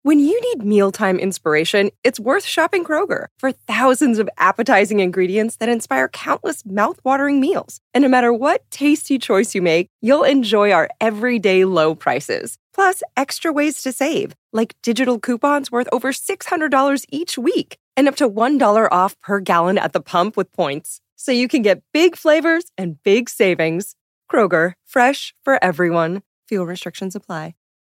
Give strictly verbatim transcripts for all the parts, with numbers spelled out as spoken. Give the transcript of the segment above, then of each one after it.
When you need mealtime inspiration, it's worth shopping Kroger for thousands of appetizing ingredients that inspire countless mouth-watering meals. And no matter what tasty choice you make, you'll enjoy our everyday low prices. Plus, extra ways to save, like digital coupons worth over six hundred dollars each week and up to one dollar off per gallon at the pump with points. So you can get big flavors and big savings. Kroger, fresh for everyone. Fuel restrictions apply.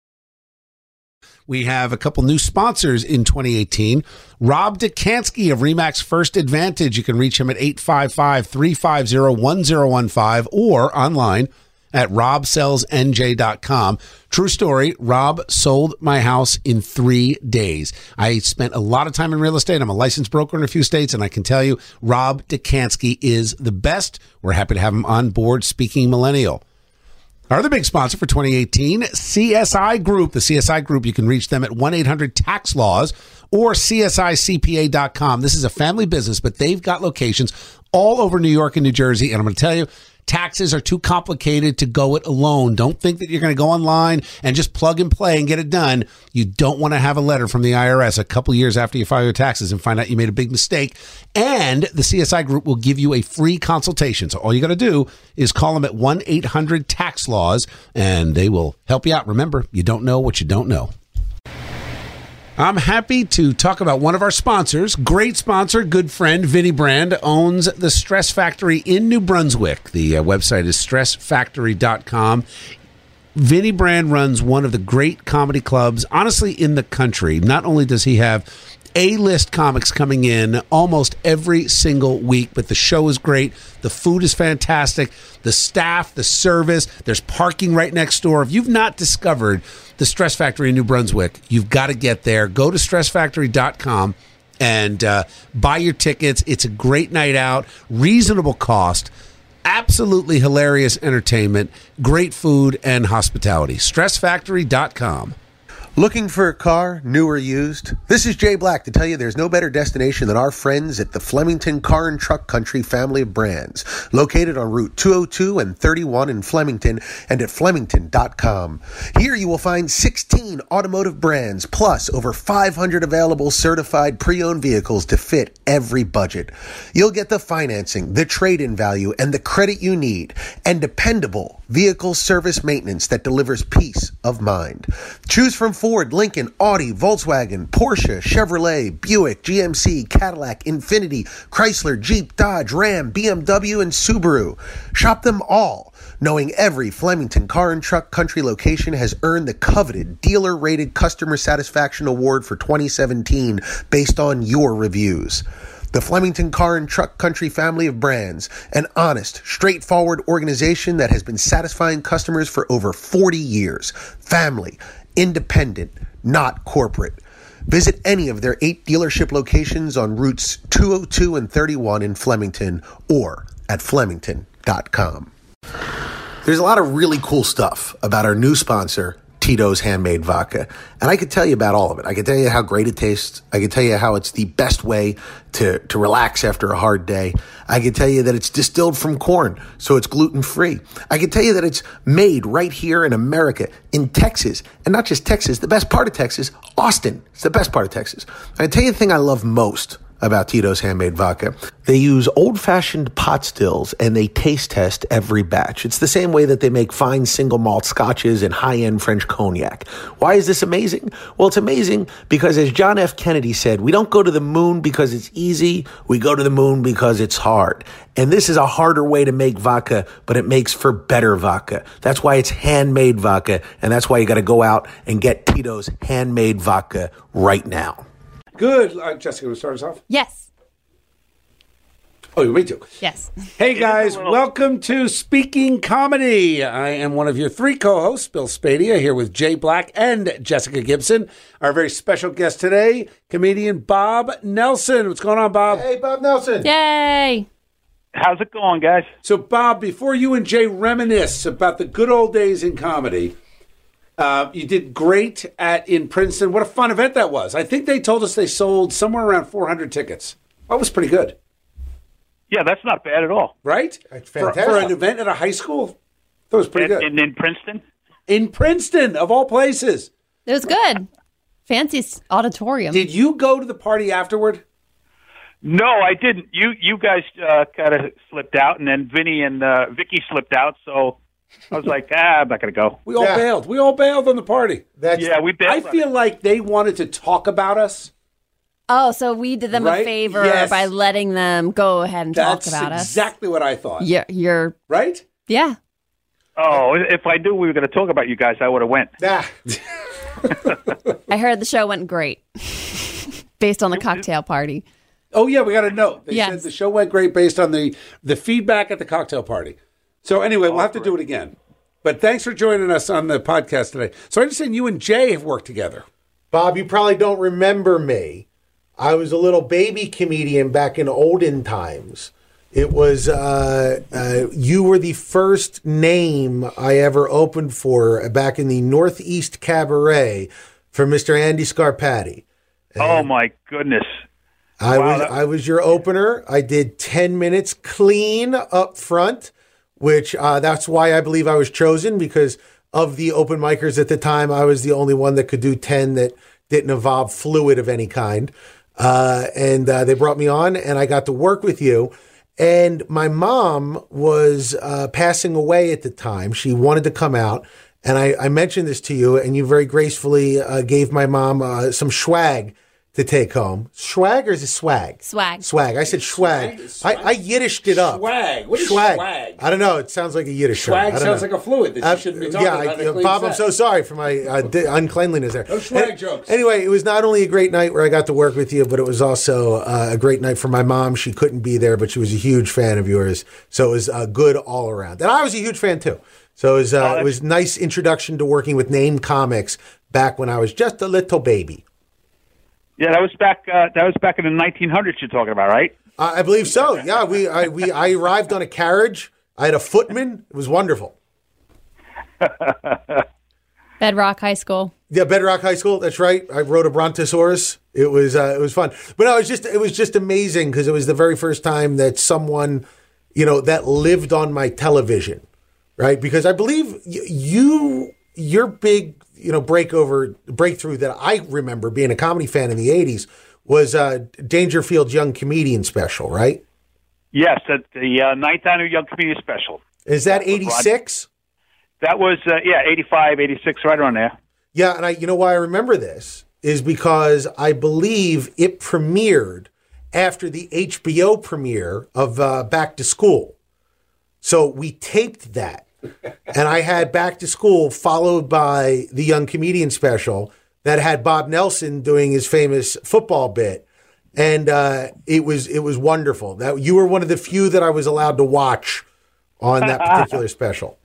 We have a couple new sponsors in twenty eighteen. Rob Dekanski of RE/MAX First Advantage. You can reach him at eight five five, three five zero, one zero one five or online at rob sells n j dot com. True story, Rob sold my house in three days. I spent a lot of time in real estate. I'm a licensed broker in a few states, and I can tell you, Rob Dekanski is the best. We're happy to have him on board Speaking Millennial. Our other big sponsor for twenty eighteen, C S I Group. The C S I Group, you can reach them at one eight hundred tax laws or c s i c p a dot com. This is a family business, but they've got locations all over New York and New Jersey. And I'm going to tell you, taxes are too complicated to go it alone. Don't think that you're going to go online and just plug and play and get it done. You don't want to have a letter from the I R S a couple years after you file your taxes and find out you made a big mistake. And the C S I Group will give you a free consultation. So all you got to do is call them at one eight hundred tax laws and they will help you out. Remember, you don't know what you don't know. I'm happy to talk about one of our sponsors. Great sponsor, good friend, Vinnie Brand, owns the Stress Factory in New Brunswick. The uh, website is stress factory dot com. Vinnie Brand runs one of the great comedy clubs, honestly, in the country. Not only does he have A-list comics coming in almost every single week, but the show is great. The food is fantastic. The staff, the service, there's parking right next door. If you've not discovered the Stress Factory in New Brunswick, you've got to get there. Go to stress factory dot com and uh, buy your tickets. It's a great night out, reasonable cost, absolutely hilarious entertainment, great food and hospitality. stress factory dot com. Looking for a car, new or used? This is Jay Black to tell you there's no better destination than our friends at the Flemington Car and Truck Country family of brands, located on Route two oh two and thirty-one in Flemington and at flemington dot com. Here you will find sixteen automotive brands plus over five hundred available certified pre-owned vehicles to fit every budget. You'll get the financing, the trade-in value, and the credit you need, and dependable vehicle service maintenance that delivers peace of mind. Choose from Ford, Lincoln, Audi, Volkswagen, Porsche, Chevrolet, Buick, G M C, Cadillac, Infiniti, Chrysler, Jeep, Dodge, Ram, B M W, and Subaru. Shop them all, knowing every Flemington Car and Truck Country location has earned the coveted dealer-rated customer satisfaction award for twenty seventeen based on your reviews. The Flemington Car and Truck Country family of brands, an honest, straightforward organization that has been satisfying customers for over forty years. Family, independent, not corporate. Visit any of their eight dealership locations on routes two oh two and thirty-one in Flemington or at flemington dot com. There's a lot of really cool stuff about our new sponsor, Tito's Handmade Vodka. And I could tell you about all of it. I could tell you how great it tastes. I could tell you how it's the best way to, to relax after a hard day. I could tell you that it's distilled from corn, so it's gluten-free. I could tell you that it's made right here in America, in Texas. And not just Texas, the best part of Texas, Austin. It's the best part of Texas. I can tell you the thing I love most about Tito's Handmade Vodka. They use old-fashioned pot stills and they taste test every batch. It's the same way that they make fine single malt scotches and high-end French cognac. Why is this amazing? Well, it's amazing because, as John F. Kennedy said, we don't go to the moon because it's easy, we go to the moon because it's hard. And this is a harder way to make vodka, but it makes for better vodka. That's why it's handmade vodka, and that's why you got to go out and get Tito's Handmade Vodka right now. Good. Uh, Jessica, will start us off? Yes. Oh, you me too? Yes. Hey, guys. Welcome to Speaking Comedy. I am one of your three co-hosts, Bill Spadia, here with Jay Black and Jessica Gibson. Our very special guest today, comedian Bob Nelson. What's going on, Bob? Hey, Bob Nelson. Yay. How's it going, guys? So, Bob, before you and Jay reminisce about the good old days in comedy, Uh, you did great at in Princeton. What a fun event that was. I think they told us they sold somewhere around four hundred tickets. That was pretty good. Yeah, that's not bad at all. Right? That's for, fantastic. for an event at a high school, that was pretty And, good. and in Princeton? In Princeton, of all places. It was good. Fancy auditorium. Did you go to the party afterward? No, I didn't. You you guys uh, kind of slipped out, and then Vinny and uh, Vicky slipped out. So I was like, ah, I'm not going to go. We all Yeah. bailed. We all bailed on the party. That's Yeah, we I bailed. feel like they wanted to talk about us. Oh, so we did them Right? a favor Yes. by letting them go ahead and That's talk about us. exactly what I thought. You're, you're, Right? yeah. Oh, if I knew we were going to talk about you guys, I would have went. Ah. I heard the show went great based on the cocktail party. Oh, yeah, we got a note. They Yes. said the show went great based on the, the feedback at the cocktail party. So anyway, we'll have to do it again. But thanks for joining us on the podcast today. So I understand you and Jay have worked together. Bob, you probably don't remember me. I was a little baby comedian back in olden times. It was, uh, uh, you were the first name I ever opened for back in the Northeast Cabaret for Mister Andy Scarpati. Oh, my goodness. I Wow, was that- I was your opener. I did ten minutes clean up front, which uh, that's why I believe I was chosen, because of the open micers at the time, I was the only one that could do ten that didn't involve fluid of any kind. Uh, and uh, they brought me on, and I got to work with you. And my mom was uh, passing away at the time. She wanted to come out. And I, I mentioned this to you, and you very gracefully uh, gave my mom uh, some swag to take home. Swag or is it swag? Swag. Swag. I said swag. Swag? I, I Yiddished it up. Swag. What is swag? I don't know. It sounds like a Yiddish term. I Swag don't sounds know. like a fluid that you Uh, shouldn't be talking yeah, about. I- in a clean Bob, I'm set. so sorry for my uh, di- uncleanliness there. No swag An- jokes. Anyway, it was not only a great night where I got to work with you, but it was also uh, a great night for my mom. She couldn't be there, but she was a huge fan of yours. So it was uh, good all around. And I was a huge fan too. So it was, uh, Oh, it was a nice introduction to working with Name Comics back when I was just a little baby. Yeah, that was back. Uh, that was back in the nineteen hundreds. You're talking about, right? Uh, I believe so. Yeah, we I, we I arrived on a carriage. I had a footman. It was wonderful. Bedrock High School. Yeah, Bedrock High School. That's right. I rode a Brontosaurus. It was uh, it was fun, but no, it was just it was just amazing because it was the very first time that someone, you know, that lived on my television, right? Because I believe y- you your big you know breakover breakthrough that I remember being a comedy fan in the eighties was uh, Dangerfield's Young Comedian Special, right? Yes, at the uh, ninth annual Young Comedian Special. Is that eighty-six? That was uh, yeah, eighty-five, eighty-six, right around there. Yeah, and I, you know why I remember this is because I believe it premiered after the H B O premiere of uh, Back to School. So we taped that, and I had Back to School followed by the Young Comedian Special that had Bob Nelson doing his famous football bit, and uh, it was it was wonderful. That you were one of the few that I was allowed to watch on that particular special.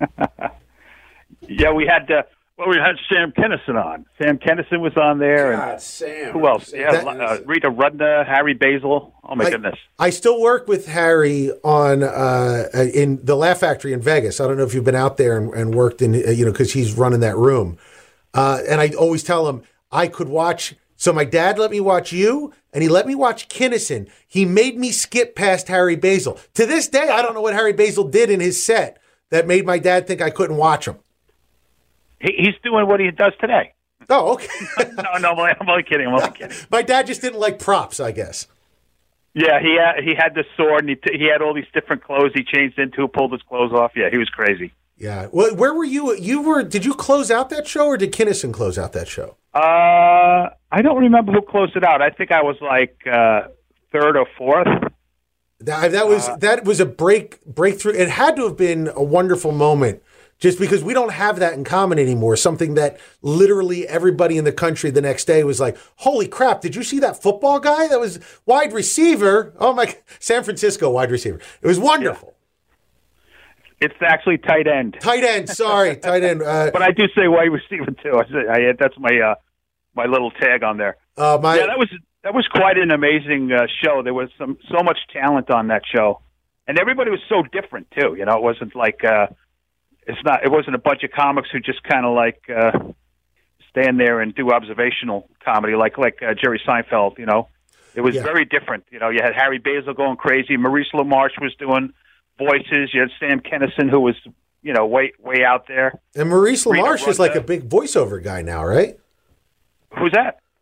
Yeah, we had uh, well, we had Sam Kennison on. Sam Kennison was on there, and God, Sam. who else? Sam. Yeah, That- uh, Rita Rudna, Harry Basil. Oh my I, goodness. I still work with Harry on uh, in the Laugh Factory in Vegas. I don't know if you've been out there and, and worked in, uh, you know, because he's running that room. Uh, and I always tell him I could watch. So my dad let me watch you, and he let me watch Kinnison. He made me skip past Harry Basil. To this day, I don't know what Harry Basil did in his set that made my dad think I couldn't watch him. He, he's doing what he does today. Oh, okay. No, no, I'm only, I'm only kidding. I'm only kidding. My dad just didn't like props, I guess. Yeah, he had, he had the sword, and he, t- he had all these different clothes he changed into, pulled his clothes off. Yeah, he was crazy. Yeah. Well, where were you? You were. Did you close out that show, or did Kinnison close out that show? Uh, I don't remember who closed it out. I think I was like uh, third or fourth. That, that was that was a break breakthrough. It had to have been a wonderful moment, just because we don't have that in common anymore. Something that literally everybody in the country the next day was like, "Holy crap! Did you see that football guy? That was wide receiver. Oh my, San Francisco wide receiver. It was wonderful. It's actually tight end. Tight end. Sorry, tight end. Uh, But I do say wide receiver too. I say I, that's my uh, my little tag on there. uh, my Yeah, that was that was quite an amazing uh, show. There was some so much talent on that show, and everybody was so different too. You know, it wasn't like uh, it's not. It wasn't a bunch of comics who just kind of like uh, stand there and do observational comedy like like uh, Jerry Seinfeld. You know, it was Yeah. very different. You know, you had Harry Basil going crazy. Maurice LaMarche was doing voices. You had Sam Kennison, who was you know way way out there. and Maurice Rita LaMarche is like Rudna. a big voiceover guy now, right? Who's that?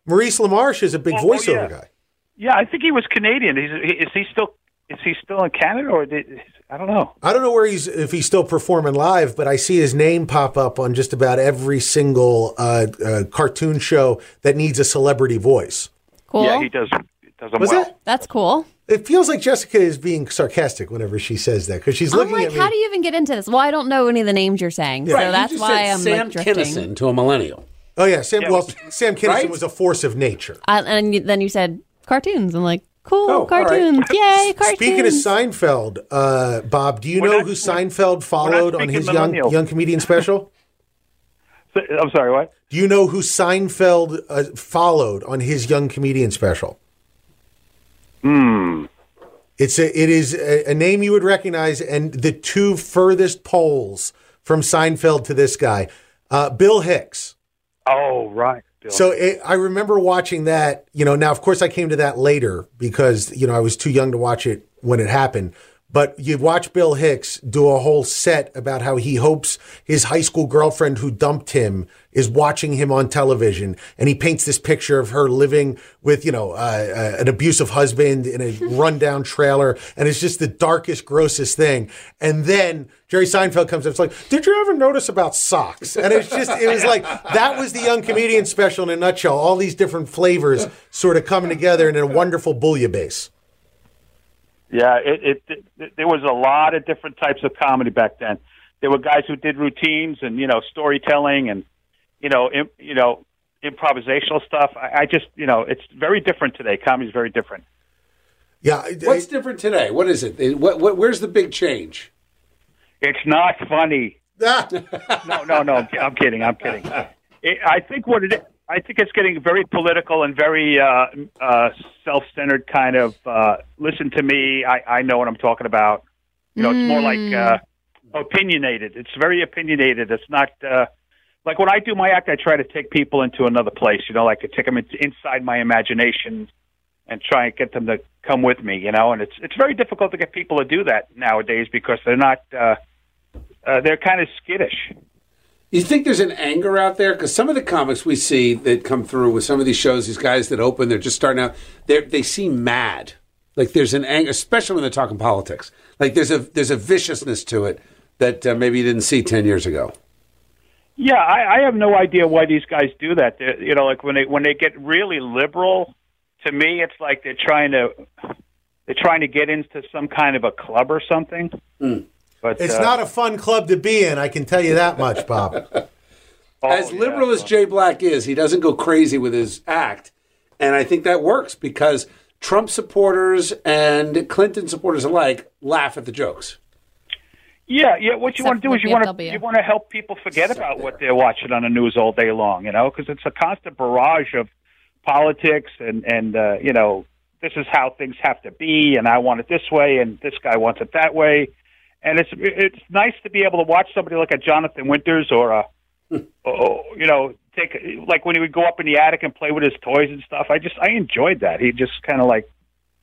Maurice LaMarche is a big Oh, oh, voiceover yeah. guy. Yeah, I think he was Canadian. He's, he, is he still is he still in Canada or did, I don't know. I don't know where he's if he's still performing live, but I see his name pop up on just about every single uh, uh, cartoon show that needs a celebrity voice. Cool. Yeah, he does does them Was well. that? That's cool. It feels like Jessica is being sarcastic whenever she says that because she's I'm looking like, at me. how do you even get into this? Well, I don't know any of the names you're saying, Right, so you that's just why said I'm Sam like drifting. Kinison to a millennial. Oh yeah, Sam. Yeah, well, but- Sam Kinison Right? was a force of nature. Uh, and you- then you said cartoons. I'm like, cool, Oh, all right. cartoons. Yay, cartoons. Speaking of Seinfeld, uh, Bob, do you We're know not- who we're- Seinfeld followed on speaking his young millennial. young comedian special? I'm sorry, what? Do you know who Seinfeld uh, followed on his young comedian special? Hmm. It's a, it is a, a name you would recognize, and the two furthest poles from Seinfeld to this guy, uh, Bill Hicks. Oh, right. Bill. So it, I remember watching that. You know, now of course I came to that later because you know I was too young to watch it when it happened. But you watch Bill Hicks do a whole set about how he hopes his high school girlfriend who dumped him is watching him on television. And he paints this picture of her living with, you know, uh, uh, an abusive husband in a rundown trailer. And it's just the darkest, grossest thing. And then Jerry Seinfeld comes up. It's like, did you ever notice about socks? And it's just, it was like, that was the young comedian special in a nutshell. All these different flavors sort of coming together in a wonderful bouillabaisse. Yeah, it, it, it there was a lot of different types of comedy back then. There were guys who did routines and you know storytelling and you know im, you know improvisational stuff. I, I just you know it's very different today. Comedy's very different. Yeah. I- What's different today? What is it? It- What, what, where's the big change? It's not funny. Ah, No, no, no. I'm, I'm kidding. I'm kidding. It, I think what it is, I think it's getting very political and very uh, uh, self-centered kind of. Uh, listen to me. I, I know what I'm talking about. You know, it's more like uh, opinionated. It's very opinionated. It's not uh, like when I do my act. I try to take people into another place. You know, like to take them into, inside my imagination and try and get them to come with me. You know, and it's it's very difficult to get people to do that nowadays because they're not. Uh, uh, they're kind of skittish. You think there's an anger out there? Because some of the comics we see that come through with some of these shows, these guys that open, they're just starting out, they they seem mad. Like there's an anger, especially when they're talking politics. Like there's a there's a viciousness to it that uh, maybe you didn't see ten years ago. Yeah, I, I have no idea why these guys do that. They're, you know, like when they when they get really liberal, to me, it's like they're trying to they're trying to get into some kind of a club or something. Mm. But it's uh, not a fun club to be in, I can tell you that much, Bob. oh, As liberal yeah. as Jay Black is, he doesn't go crazy with his act. And I think that works because Trump supporters and Clinton supporters alike laugh at the jokes. Yeah, yeah. What you Except want to do for is you want V F to W. you want to help people forget about what they're watching on the news all day long. You know, because it's a constant barrage of politics and and uh, you know this is how things have to be, and I want it this way, and this guy wants it that way. And it's it's nice to be able to watch somebody like a Jonathan Winters or a, or, you know, take like when he would go up in the attic and play with his toys and stuff. I just I enjoyed that. He just kind of like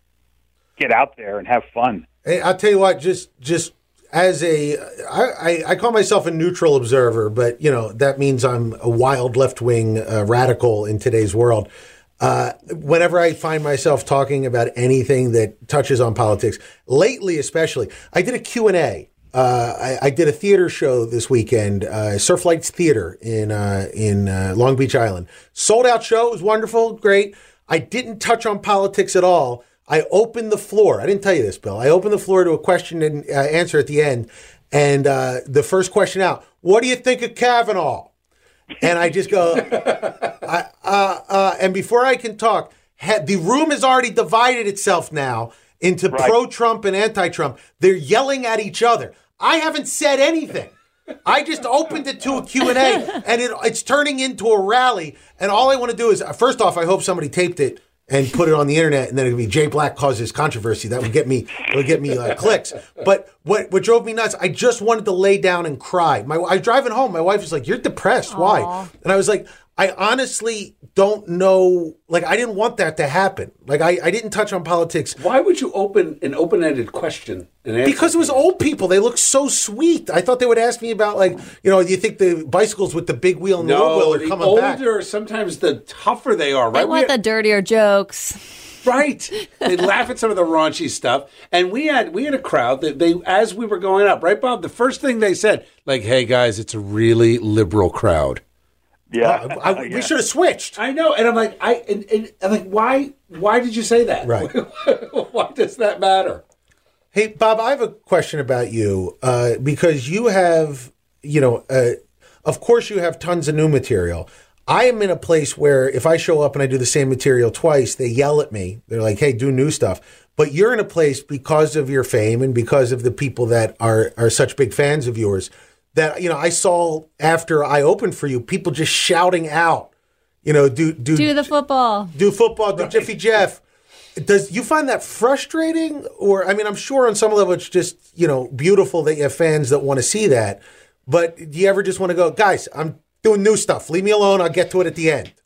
get out there and have fun. Hey, I'll tell you what, just just as a, I, I, I call myself a neutral observer, but you know that means I'm a wild left wing uh, radical in today's world. Uh, whenever I find myself talking about anything that touches on politics, lately especially, I did a Q and A. Uh, I, I did a theater show this weekend, uh, Surf Lights Theater in uh, in uh, Long Beach Island. Sold out show. It was wonderful, great. I didn't touch on politics at all. I opened the floor. I didn't tell you this, Bill. I opened the floor to a question and uh, answer at the end. And uh, the first question out, what do you think of Kavanaugh? And I just go, I, uh, uh, and before I can talk, ha- the room has already divided itself now into Right. pro-Trump and anti-Trump. They're yelling at each other. I haven't said anything. I just opened it to a Q and A, and it, it's turning into a rally. And all I want to do is, first off, I hope somebody taped it and put it on the internet, and then it would be Jay Black causes controversy. That would get me, it would get me uh, clicks. But what what drove me nuts? I just wanted to lay down and cry. My I was driving home. My wife was like, "You're depressed. Why?" And I was like, I honestly don't know. Like, I didn't want that to happen. Like, I, I didn't touch on politics. Why would you open an open-ended question and answer? Because it was old people. They look so sweet. I thought they would ask me about, like, you know, do you think the bicycles with the big wheel and the little wheel are the coming older, back? sometimes the tougher they are, right? They want We- the dirtier jokes. Right. They'd laugh at some of the raunchy stuff. And we had we had a crowd that they, as we were going up, right, Bob, the first thing they said, like, hey, guys, it's a really liberal crowd. Yeah, Uh, I, I, yeah. We should have switched. I know. And I'm like, I and, and I'm like, why why did you say that? Right. Why does that matter? Hey, Bob, I have a question about you uh, because you have, you know, uh, of course you have tons of new material. I am in a place where if I show up and I do the same material twice, they yell at me. They're like, hey, do new stuff. But you're in a place because of your fame and because of the people that are, are such big fans of yours that, you know, I saw after I opened for you, people just shouting out, you know, do do, Do the football. do football, do Jiffy Jeff. Does you find that frustrating? Or, I mean, I'm sure on some level it's just, you know, beautiful that you have fans that want to see that. But do you ever just want to go, guys, I'm doing new stuff. Leave me alone. I'll get to it at the end.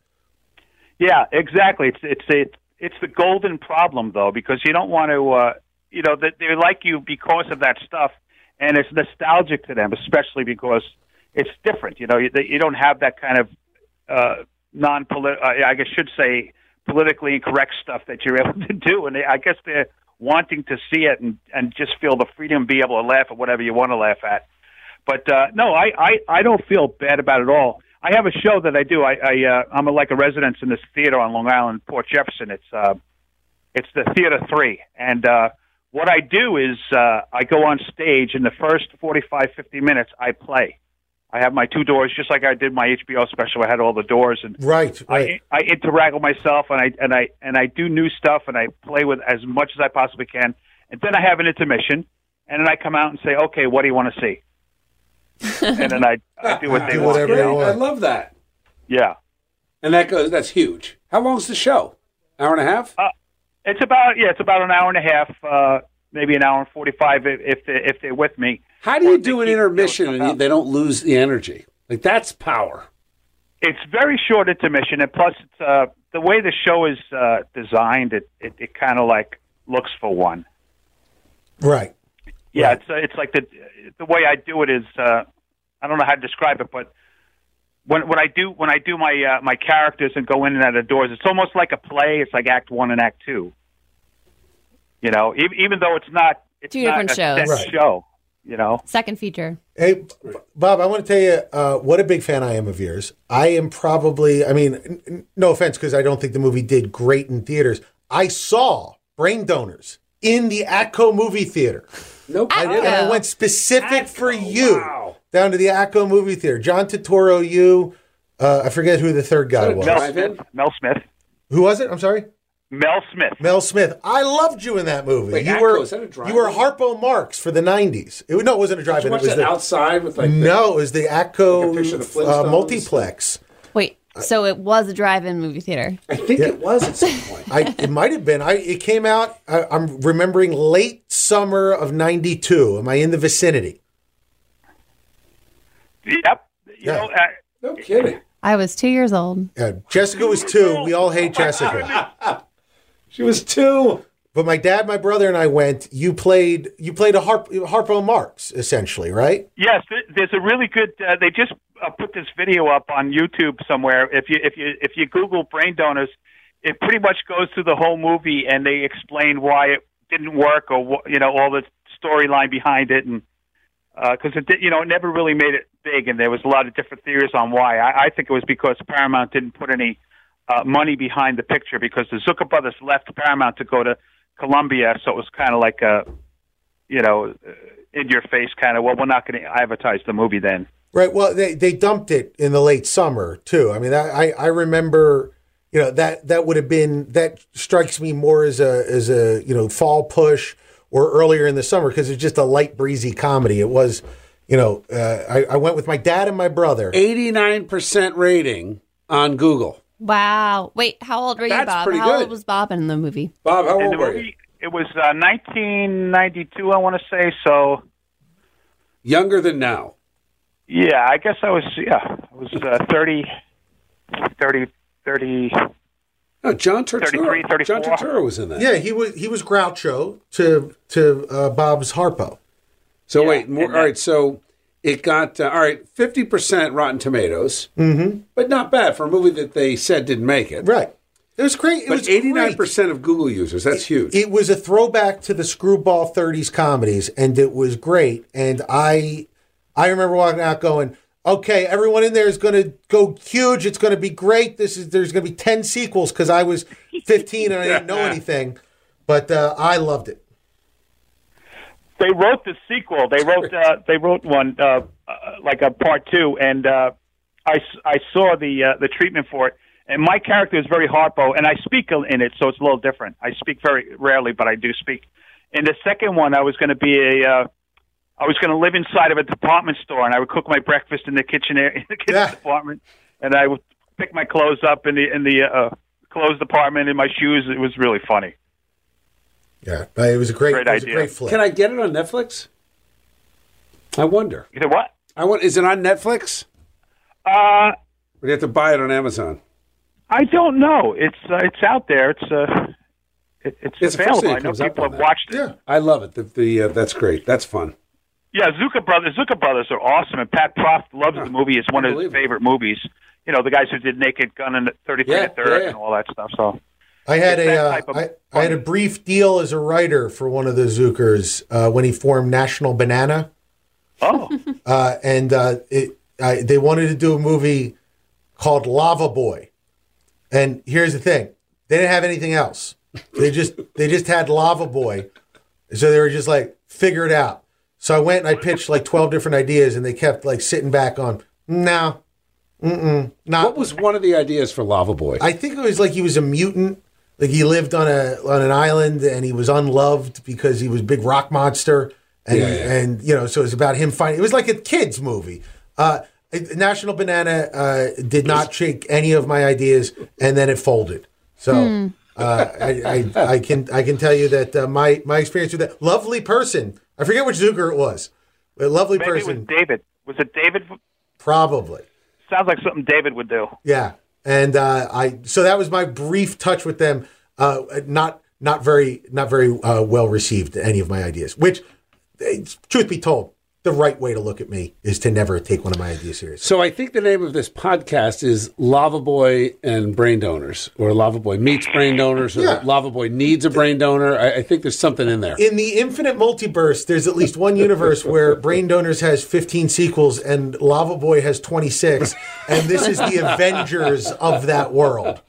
Yeah, exactly. It's it's it's it's the golden problem though, because you don't want to, uh, you know, that they like you because of that stuff, and it's nostalgic to them, especially because it's different. You know, you, you don't have that kind of uh, non-polit. Uh, I guess should say politically incorrect stuff that you're able to do, and they, I guess they're wanting to see it and and just feel the freedom, be able to laugh at whatever you want to laugh at. But uh, no, I, I, I don't feel bad about it at all. I have a show that I do. I, I uh, I'm a, like a resident in this theater on Long Island, Port Jefferson. It's uh, it's the Theater Three, and uh, what I do is uh, I go on stage in the first forty-five, fifty minutes. I play. I have my two doors, just like I did my H B O special. I had all the doors, and Right, right. I, I interact with myself, and I and I and I do new stuff, and I play with as much as I possibly can, and then I have an intermission, and then I come out and say, okay, what do you want to see? And then I, I do what they Do want. whatever they want. I love that. Yeah. And that goes. That's huge. How long's the show? Hour and a half? Uh, it's about yeah, it's about an hour and a half, uh, maybe an hour and forty-five if if, they, if they're with me. How do you Or do they an keep intermission doing and stuff they don't lose the energy? Like, that's power. It's very short intermission, and plus, it's, uh, the way the show is uh, designed, it it, it kind of like looks for one. Right. Yeah, Right. it's uh, it's like the the way I do it is uh, I don't know how to describe it, but when when I do when I do my uh, my characters and go in and out of doors, it's almost like a play. It's like Act One and Act Two. You know, even, even though it's not it's Two not different a shows. set Right. show. You know, Second feature. Hey, B- Bob, I want to tell you uh, what a big fan I am of yours. I am probably, I mean, n- n- no offense, because I don't think the movie did great in theaters. I saw Brain Donors in the Atco movie theater. Nope. I, Atco. and I went specific for you wow. down to the Atco movie theater. John Turturro, you, uh, I forget who the third guy Is that a was. Mel Drive-in? Smith. Mel Smith. Who was it? I'm sorry. Mel Smith. Mel Smith. I loved you in that movie. Wait, you Atco, were is that a drive-in? you were Harpo Marx for the nineties. It, no, it wasn't a Did you drive-in. It watch was that the, outside with like the- no, it was the Atco Like a picture of the uh, Flintstones? multiplex. Wait, so it was a drive-in movie theater. I think Yeah. it was at some point. I it might have been. I it came out. I, I'm remembering late summer of ninety-two. Am I in the vicinity? Yep. You Yeah. know, uh, No kidding. I was two years old. Yeah, Jessica was two. We all hate Jessica. She was two. But my dad, my brother, and I went. You played. You played a Harp, Harpo Marx, essentially, right? yes, th- there's a really good. Uh, they just uh, put this video up on YouTube somewhere. If you if you if you Google Brain Donors, it pretty much goes through the whole movie, and they explain why it didn't work, or wh- you know all the storyline behind it, and because it did, you know it never really made it big, and there was a lot of different theories on why. I, I think it was because Paramount didn't put any uh, money behind the picture, because the Zucker brothers left Paramount to go to Columbia, so it was kind of like a, you know, in your face kind of. Well, we're not going to advertise the movie then. Right. Well, they they dumped it in the late summer too. I mean, that, I I remember. You know, that that would have been that strikes me more as a as a you know fall push or earlier in the summer, because it's just a light breezy comedy. It was, you know, uh, I, I went with my dad and my brother. eighty-nine percent rating on Google. Wow. Wait, how old were you, That's Bob? pretty How good. old was Bob in the movie? Bob, how In old the were you? movie, it was uh, nineteen ninety-two, I want to say. So Younger than now. yeah, I guess I was yeah, I was uh, thirty, thirty, thirty. No, John Turturro. thirty-three, thirty-four. John Turturro was in that. Yeah, he was he was Groucho to to uh, Bob's Harpo. So Yeah, wait, more, and all that- right. So it got uh, all right, fifty percent Rotten Tomatoes, mm-hmm. but not bad for a movie that they said didn't make it. Right. It was great. It But was eighty-nine great. percent of Google users. That's huge. It was a throwback to the screwball thirties comedies, and it was great. And I, I remember walking out going, "Okay, everyone in there is going to go huge. It's going to be great. This is there's going to be ten sequels," because I was fifteen and I didn't know anything, but uh, I loved it. They wrote the sequel. They wrote uh, they wrote one uh, uh, like a part two, and uh, I, s- I saw the uh, the treatment for it. And my character is very Harpo, and I speak in it, so it's a little different. I speak very rarely, but I do speak. In the second one, I was going to be a uh, I was going to live inside of a department store, and I would cook my breakfast in the kitchen area, in the kitchen Yeah. department, and I would pick my clothes up in the in the uh, clothes department in my shoes. It was really funny. Yeah, uh, it was a great, Great it was idea. a great flick. Can I get it on Netflix? I wonder. You said what? I want. Is it on Netflix? Uh, Or do you have to buy it on Amazon? I don't know. It's uh, it's out there. It's uh, it, it's, It's the first available. thing that I know comes up people on have that. watched it. Yeah. I love it. The, the uh, that's great. That's fun. Yeah, Zucker brothers. Zucker brothers are awesome, and Pat Proft loves the movie. It's one of his unbelievable. favorite movies. You know, the guys who did Naked Gun and thirty-three Yeah, and Third yeah, yeah. and all that stuff. So I had It's a that uh, type of I, I had a funny. brief deal as a writer for one of the Zuckers uh, when he formed National Banana. oh, Uh, and uh, it, I, they wanted to do a movie called Lava Boy. And here's the thing: they didn't have anything else. They just they just had Lava Boy, so they were just like, figure it out. So I went and I pitched like twelve different ideas, and they kept like sitting back on, no, mm-mm, not. What was one of the ideas for Lava Boy? I think it was like he was a mutant. Like he lived on a on an island and he was unloved because he was a big rock monster. And Yeah, yeah. and you know, so it was about him finding. It was like a kids movie. Uh, National Banana uh, did not take any of my ideas, and then it folded. So uh, I, I I can I can tell you that uh, my my experience with that lovely person. I forget which Zucker it was. A lovely maybe person, it was David. Was it David? probably. Sounds like something David would do. Yeah, and uh, I so that was my brief touch with them. Uh, not not very not very uh, well received any of my ideas. Which, eh, truth be told, the right way to look at me is to never take one of my ideas seriously. So I think the name of this podcast is Lava Boy and Brain Donors, or Lava Boy meets Brain Donors, or Yeah. Lava Boy needs a brain donor. I, I think there's something in there. In the infinite multiverse, there's at least one universe where Brain Donors has fifteen sequels and Lava Boy has twenty-six, and this is the Avengers of that world.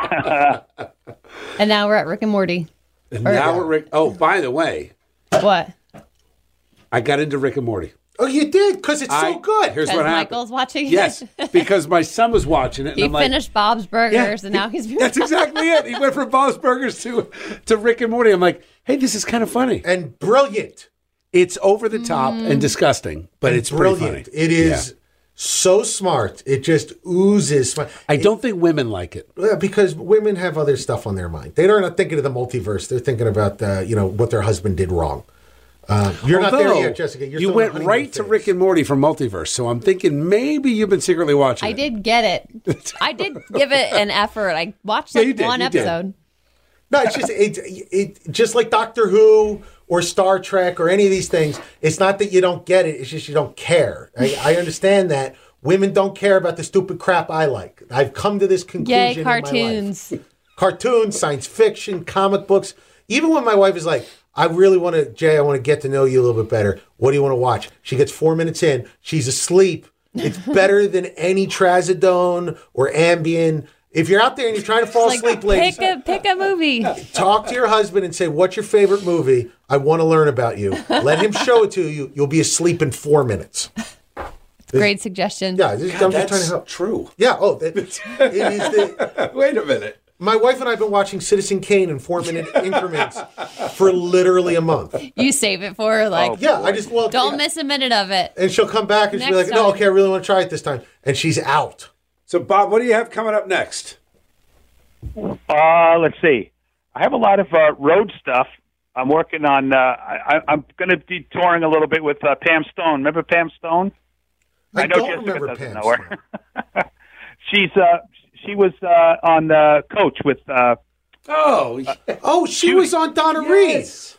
And now we're at Rick and Morty. And now we're Rick. Oh, by the way, What? I got into Rick and Morty. Oh, you did? Because it's I- so good. Here's Because what happened. Michael's watching it. Yes, because my son was watching it. And He I'm like, finished Bob's Burgers, and now he's That's exactly it. He went from Bob's Burgers to to Rick and Morty. I'm like, hey, this is kind of funny. And brilliant. It's over the top Mm. and disgusting, but it's brilliant. pretty funny. It is Yeah. so smart. It just oozes smart. I don't think women like it. Well, because women have other stuff on their mind. They're not thinking of the multiverse. They're thinking about uh, you know what their husband did wrong. Uh, you're not there Although, yet, Jessica. You're you still in went the right honeymoon to phase. Rick and Morty from Multiverse, so I'm thinking maybe you've been secretly watching I it. did get it. I did give it an effort. I watched Yeah, like you did, one you did. episode. No, it's just it, it just like Doctor Who or Star Trek or any of these things. It's not that you don't get it. It's just you don't care. I, I understand that women don't care about the stupid crap I like. I've come to this conclusion. Yay, in my life. cartoons. Cartoons, science fiction, comic books. Even when my wife is like, I really want to, Jay, I want to get to know you a little bit better. What do you want to watch? She gets four minutes in. She's asleep. It's better than any Trazodone or Ambien. If you're out there and you're trying to fall Like, asleep, ladies, pick a pick a movie. talk to your husband and say, what's your favorite movie? I want to learn about you. Let him show it to you. You'll be asleep in four minutes. Great suggestion. Yeah, this, I'm just trying to That's help. true. Yeah, oh, it, it is the... Wait a minute. My wife and I have been watching Citizen Kane in four-minute increments for literally a month. You save it for her, like, Yeah, I just well, don't yeah. miss a minute of it. And she'll come back and she'll be like, Next "No, time. okay, I really want to try it this time." And she's out. So, Bob, what do you have coming up next? Uh, let's see. I have a lot of uh, road stuff. I'm working on. Uh, I, I'm going to be touring a little bit with uh, Pam Stone. Remember Pam Stone? I, know don't Jessica remember doesn't Pam know her. Stone. she's uh, she was uh, on the Coach with. Uh, Oh, yeah. Oh, she Judy. was on Donna Reed. Yes.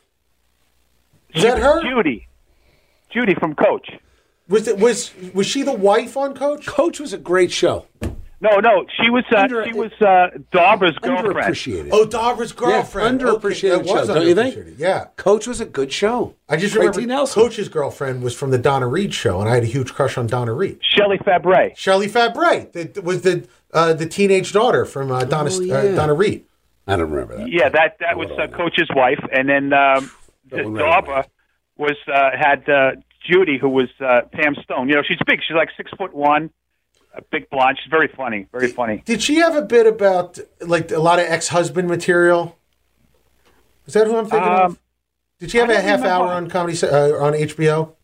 Is that her? Judy. Judy from Coach. Was it was was she the wife on Coach? Coach was a great show. No, no, she was uh, Under- she was uh, Dauber's girlfriend. Underappreciated. Oh, Dauber's girlfriend. underappreciated Okay, that show, was don't you think? underappreciated. Yeah. Coach was a good show. I just Tracy remember Nelson. Coach's girlfriend was from the Donna Reed show, and I had a huge crush on Donna Reed. Shelley Fabre. Shelley Fabre that was the uh, the teenage daughter from uh, Donna Oh, yeah. uh, Donna Reed. I don't remember that. Yeah, that that was uh, Coach's wife, and then um, That one Dauber was uh, had uh, Judy, who was uh, Pam Stone. You know, she's big. She's like six foot one, a big blonde. She's very funny. Very funny. Did she have a bit about like a lot of ex-husband material? Is that who I'm thinking Um, of? Did she have I a don't half remember. hour on comedy Ce- uh, on H B O?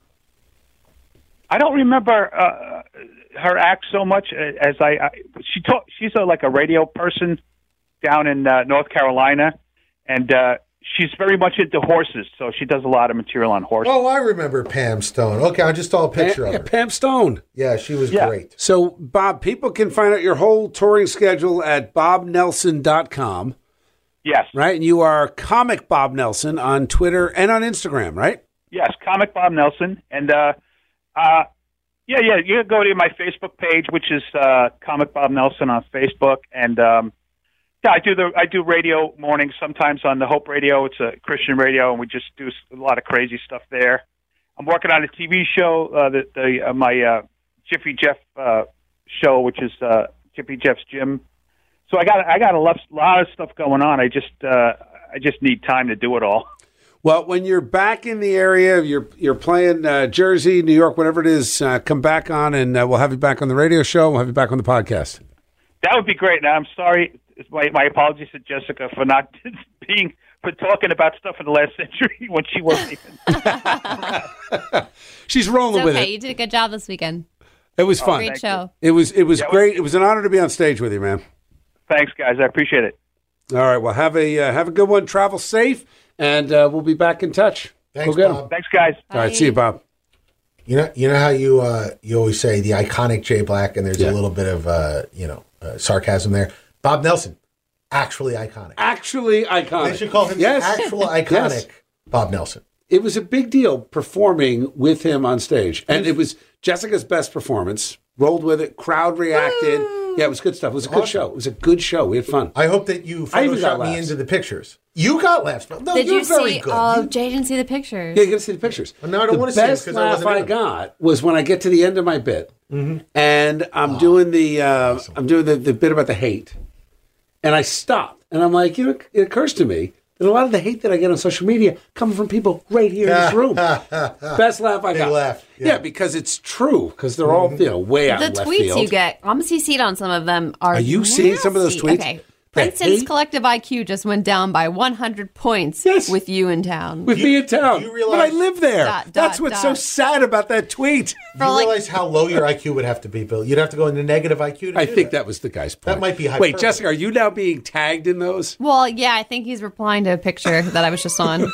I don't remember uh, her act so much as I. I she talk, She's a, like a radio person down in uh, North Carolina, and uh, she's very much into horses. So she does a lot of material on horses. Oh, I remember Pam Stone. Okay, I just saw a picture Pam, yeah, of her. Pam Stone. Yeah, she was Yeah. great. So, Bob, people can find out your whole touring schedule at bob nelson dot com, Yes, right? And you are Comic Bob Nelson on Twitter and on Instagram, right? yes, Comic Bob Nelson, and uh, uh, yeah, yeah. You can go to my Facebook page, which is uh, Comic Bob Nelson on Facebook, and um, yeah, I do the I do radio mornings sometimes on the Hope Radio. It's a Christian radio, and we just do a lot of crazy stuff there. I'm working on a T V show, uh, the, the uh, my uh, Jiffy Jeff uh, show, which is uh, Jiffy Jeff's Gym. So I got I got a lot, lot of stuff going on. I just uh, I just need time to do it all. Well, when you're back in the area, you're you're playing uh, Jersey, New York, whatever it is, uh, come back on, and uh, we'll have you back on the radio show. We'll have you back on the podcast. That would be great. Now I'm sorry. My, my apologies to Jessica for not being for talking about stuff in the last century when she wasn't even. She's rolling It's with okay. it. You did a good job this weekend. It was fun. Great show. It was it was Yeah, it was- great. It was an honor to be on stage with you, man. Thanks, guys. I appreciate it. All right. Well, have a uh, have a good one. Travel safe, and uh, we'll be back in touch. Thanks, Go get 'em. Bob. Thanks, guys. All right. See you, Bob. You know, you know how you uh, you always say the iconic Jay Black, and there's Yeah. a little bit of uh, you know uh, sarcasm there. Bob Nelson, actually iconic. Actually iconic. They should call him Yes. the actual iconic Yes. Bob Nelson. It was a big deal performing with him on stage. And it was Jessica's best performance. Rolled with it. Crowd reacted. Yeah, it was good stuff. It was a good show. It was a good show. We had fun. I hope that you I even got photoshopped me laughs. into the pictures. You got laughs. But no, Did you're you very see? good. Oh, You- Jay didn't see the pictures. Yeah, you got to see the pictures. Well, no, I don't the wanna see 'em best 'cause I laugh wasn't I in 'em. got was when I get to the end of my bit, Mm-hmm. and I'm Oh, doing the uh, I'm doing the, the bit about the hate, and I stop, and I'm like, you know, it occurs to me that a lot of the hate that I get on social media come from people right here in this room. Best laugh I They got. laugh, Yeah. yeah. because it's true. Because they're all you know way out The in left tweets field. you get, I'm C C'd on some of them. Are Are you seeing some of those nasty. tweets? Okay. The Princeton's hate? collective I Q just went down by one hundred points Yes. with you in town. with me in town. you but realize- I live there. Dot, That's dot, what's so dot. sad about that tweet. You like- realize how low your I Q would have to be, Bill? You'd have to go into negative I Q to I do think that. that was the guy's point. That might be Wait, hyperbole. Jessica, are you now being tagged in those? Well, yeah, I think he's replying to a picture that I was just on.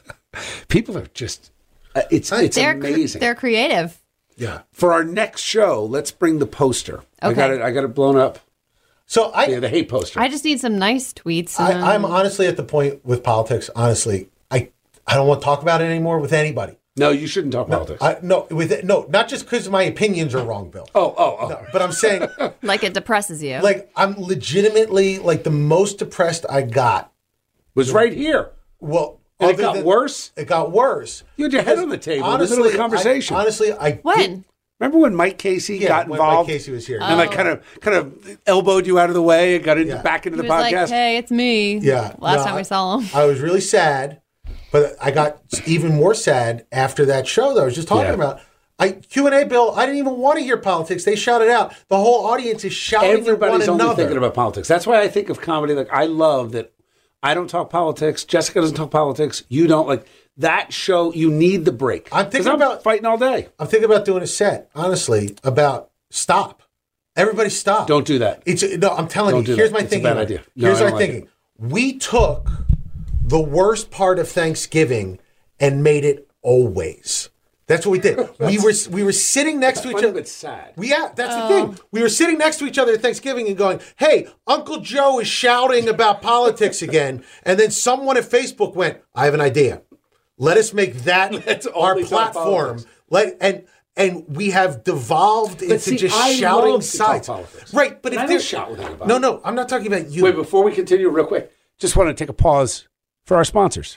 People are just. Uh, it's it's they're cr- amazing. they're creative. Yeah. For our next show, let's bring the poster. I Okay. got it. I got it blown up. So I, Yeah, the hate poster. I just need some nice tweets. and then- I, I'm honestly at the point with politics. Honestly, I I don't want to talk about it anymore with anybody. no, you shouldn't talk politics. I, no, with no, not just because my opinions are wrong, Bill. oh, oh, oh. No, but I'm saying, like it depresses you. like, I'm legitimately like the most depressed I got. was right here. Well, And it other got than- worse? It got worse. You had your head Because on the table. Honestly, Honestly, the conversation. I, honestly, I when? did- Remember when Mike Casey Yeah, got when Mike involved? Casey was here. And like kind of kind of elbowed you out of the way and got into Yeah. back into He the was podcast. like, "Hey, it's me." Yeah. Last no, time I- we saw him. I was really sad, but I got even more sad after that show that I was just talking Yeah. about. I Q and A, Bill. I didn't even want to hear politics. They shouted out. The whole audience is shouting at Everybody's one only another. thinking about politics. That's why I think of comedy. Like I love that. I don't talk politics. Jessica doesn't talk politics. You don't like that show. You need the break. I'm thinking 'Cause I'm about- fighting all day. I'm thinking about doing a set, honestly, about stop. Everybody stop. Don't do that. It's no. I'm telling Don't you. do Here's that. my It's a thinking. bad on it. idea. No, Here's I my don't like thinking. We took the worst part of Thanksgiving and made it always. That's what we did. We were we were sitting next to each Funny other. but sad. We, yeah, that's Oh. the thing. We were sitting next to each other at Thanksgiving and going, "Hey, Uncle Joe is shouting about politics again." And then someone at Facebook went, "I have an idea. Let us make that Let's our only talk platform." politics. Let and and we have devolved into see, just I shouting love to talk sides. politics. Right, but And if I don't there's shout with anybody. no, no, I'm not talking about you. Wait, before we continue, real quick, just want to take a pause for our sponsors.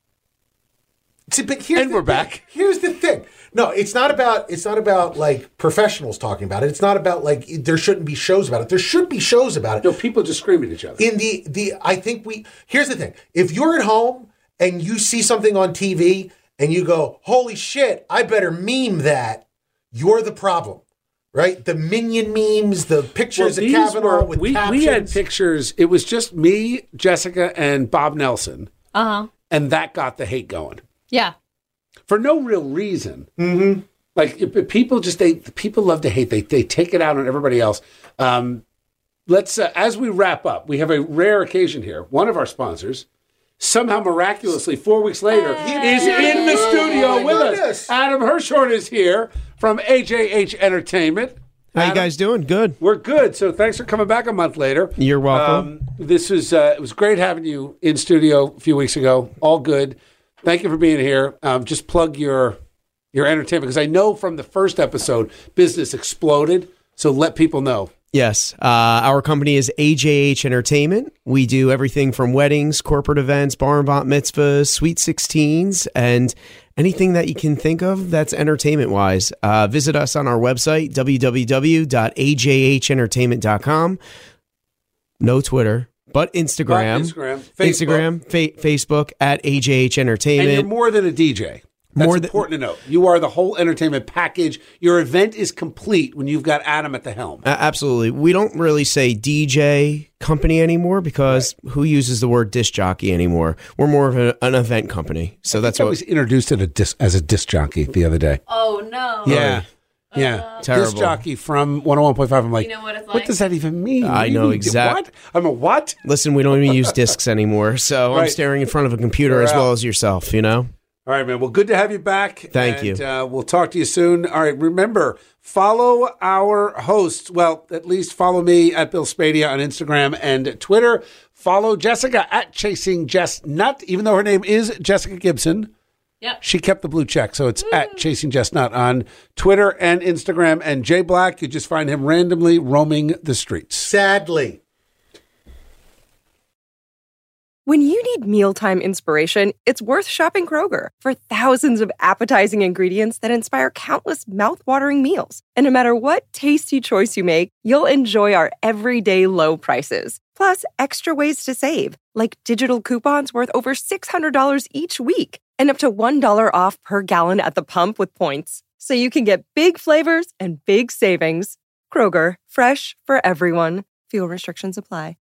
See, but here's And the we're thing. back. Here's the thing. No, it's not about it's not about like professionals talking about it. It's not about like there shouldn't be shows about it. There should be shows about it. No, people just scream at each other. In the the I think we here's the thing. If you're at home and you see something on T V and you go, "Holy shit, I better meme that," you're the problem. Right? The Minion memes, the pictures Well, of these Kavanaugh were- with we, captions. we had pictures. It was just me, Jessica, and Bob Nelson, Uh huh. and that got the hate going Yeah. for no real reason. Mm-hmm. Like if, if people just they people love to hate. They they take it out on everybody else. Um, let's uh, as we wrap up, we have a rare occasion here. One of our sponsors, somehow miraculously, four weeks later, is in the studio Oh, my with goodness. us. Adam Hirshhorn is here from A J H Entertainment. How you Adam, guys doing? Good. We're good. So thanks for coming back a month later. You're welcome. Um, this is uh, it was great having you in studio a few weeks ago. All good. Thank you for being here. Um, just plug your your entertainment because I know from the first episode business exploded. So let people know. Yes. Uh, our company is A J H Entertainment. We do everything from weddings, corporate events, bar and bat mitzvahs, sweet sixteens, and anything that you can think of that's entertainment-wise. Uh, visit us on our website, w w w dot a j h entertainment dot com. No Twitter, but Instagram. But Instagram, Facebook. Instagram, fa- Facebook, at A J H Entertainment. And you're more than a D J. That's More than- important to know. You are the whole entertainment package. Your event is complete when you've got Adam at the helm. Uh, absolutely. We don't really say D J company anymore because who uses the word disc jockey anymore? We're more of a, an event company. So that's I what. was introduced at a dis- as a disc jockey the other day. Oh no. Yeah. Yeah. Terrible. Disc jockey from one oh one point five. I'm like, You know what it's what like? does that even mean? I What do you know mean? exact- What? I'm a what? Listen, we don't even use discs anymore. So I'm Right. staring in front of a computer You're as well out. as yourself, you know? All right, man. Well, good to have you back. Thank and, you. Uh, we'll talk to you soon. All right. Remember, follow our hosts. Well, at least follow me at Bill Spadia on Instagram and Twitter. Follow Jessica at Chasing Jess Nut, even though her name is Jessica Gibson. Yep. She kept the blue check, so it's at Chasing Jess Nut on Twitter and Instagram. And Jay Black, you just find him randomly roaming the streets. Sadly. When you need mealtime inspiration, it's worth shopping Kroger for thousands of appetizing ingredients that inspire countless mouthwatering meals. And no matter what tasty choice you make, you'll enjoy our everyday low prices. Plus, extra ways to save, like digital coupons worth over six hundred dollars each week and up to one dollar off per gallon at the pump with points. So you can get big flavors and big savings. Kroger, fresh for everyone. Fuel restrictions apply.